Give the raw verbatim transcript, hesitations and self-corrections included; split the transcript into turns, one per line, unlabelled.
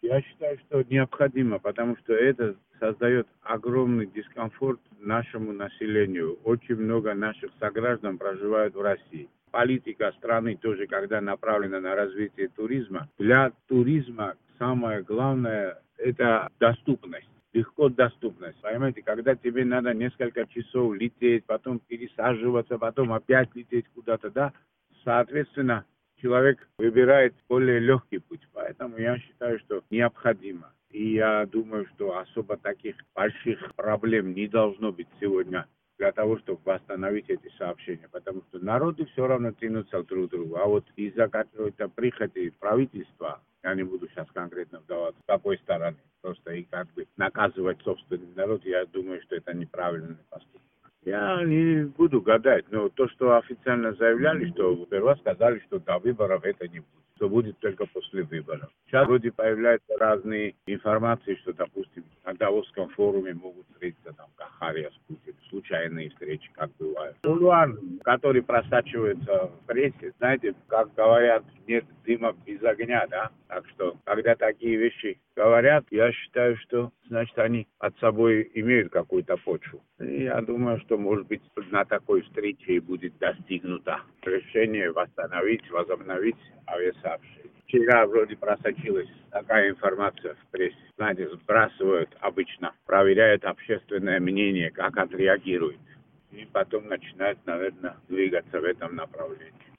Я считаю, что необходимо, потому что это создает огромный дискомфорт нашему населению. Очень много наших сограждан проживают в России. Политика страны тоже, когда направлена на развитие туризма, для туризма самое главное – это доступность. Легко доступность. Понимаете, когда тебе надо несколько часов лететь, потом пересаживаться, потом опять лететь куда-то, да, соответственно, человек выбирает более легкий путь. Поэтому я считаю, что необходимо. И я думаю, что особо таких больших проблем не должно быть сегодня для того, чтобы восстановить эти сообщения. Потому что народы все равно тянутся друг к другу. А вот из-за какой-то прихоти правительства, я не буду сейчас конкретно вдаваться, с какой стороны, просто и как бы наказывать собственный народ, я думаю, что это неправильный поступок. Я не буду гадать, но то, что официально заявляли, что сперва сказали, что до выборов это не будет, что будет только после выборов. Сейчас вроде появляются разные информации, что, допустим, на Давосском форуме могут встретиться там Кахария с Путиным, случайные встречи, как бывают. Кулуар, который просачивается в прессе, знаете, как говорят, нет дыма без огня, да? Так что, когда такие вещи говорят, я считаю, что, значит, они от собой имеют какую-то почву. И я думаю, что, может быть, на такой встрече и будет достигнуто решение восстановить, возобновить авиасообщение. Вчера вроде просочилась такая информация в прессе. Знаете, сбрасывают обычно, проверяют общественное мнение, как отреагирует. И потом начинают, наверное, двигаться в этом направлении.